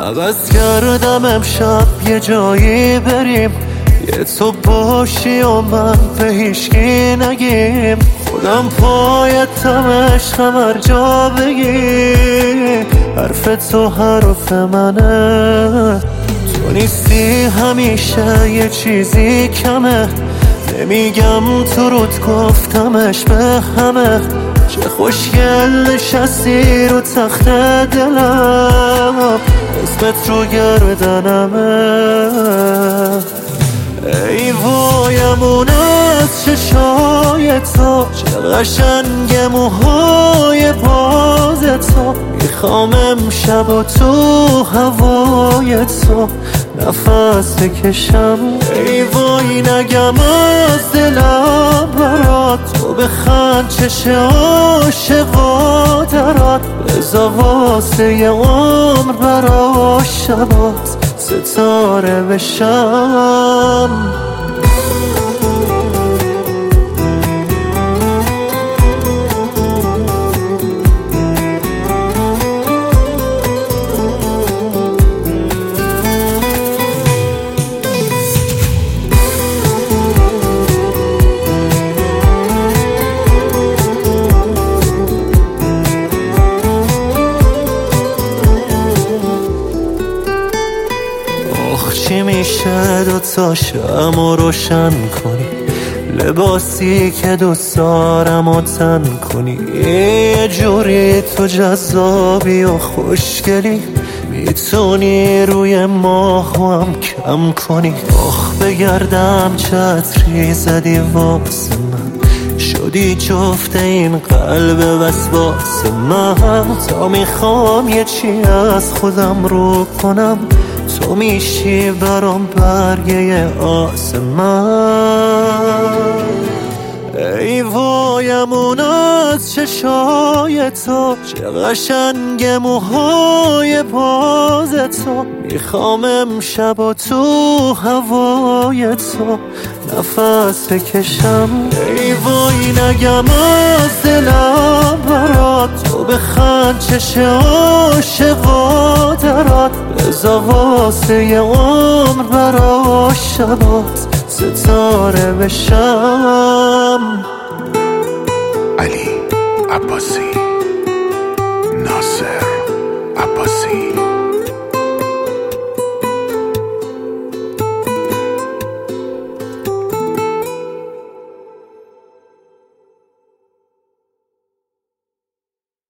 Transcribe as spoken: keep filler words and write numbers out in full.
عوض کردم امشب یه جایی بریم، یه تو باشی و من به هیچکی نگیم. خودم پایتم عشقم هر جا بگی، حرف تو حرف منه. تو نیستی همیشه یه چیزی کمه، نمیگم تو رود گفتمش به همه. چه خوشگل نشستی رو تخت دلم، اسمت رو گردنمه. ای وایمون از چشای تو، چه قشنگ موهای باز تو. میخوام امشب و تو هوای تو نفس بکشم. ای وای نگم از دلم برات، تو بخند چشه عاشقا درات. بزا واسه یه عمر برا شبات ستاره بشم. چی میشه دوتا شمع روشن کنی، لباسی که دوست دارم و تن کنی. یه جوری تو جذابی و خوشگلی، میتونی روی ماهو هم کم کنی. آخ بگردم چتری زدی واسه من، شدی جفت این قلب وسواس من. تا میخوام یه چی از خودم رو کنم، تو میشی برام برگه آسمان. ای وایمون از چشای تو، چه قشنگ موهای باز تو. میخوام امشب و تو هوای تو نفس بکشم. ای وای نگم از دلم برات، تو بخند چشه عاشقا درات. بزا واسه یه عمر برا شبات ستاره بشم. علی عباسی، ناصر عباسی.